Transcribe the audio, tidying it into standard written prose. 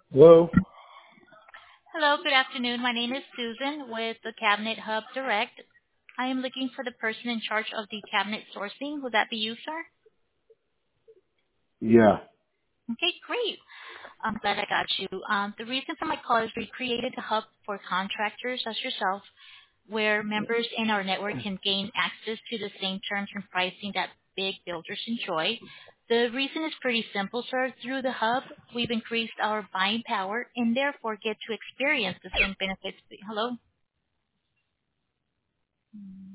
Hello? Hello, good afternoon. My name is Susan with the Cabinet Hub Direct. I am looking for the person in charge of the cabinet sourcing. Would that be you, sir? Yeah. Okay, great. I'm glad I got you. The reason for my call is we created a hub for contractors as yourself where members in our network can gain access to the same terms and pricing that big builders enjoy. The reason is pretty simple, sir. Through the hub, we've increased our buying power and therefore get to experience the same benefits. Hello?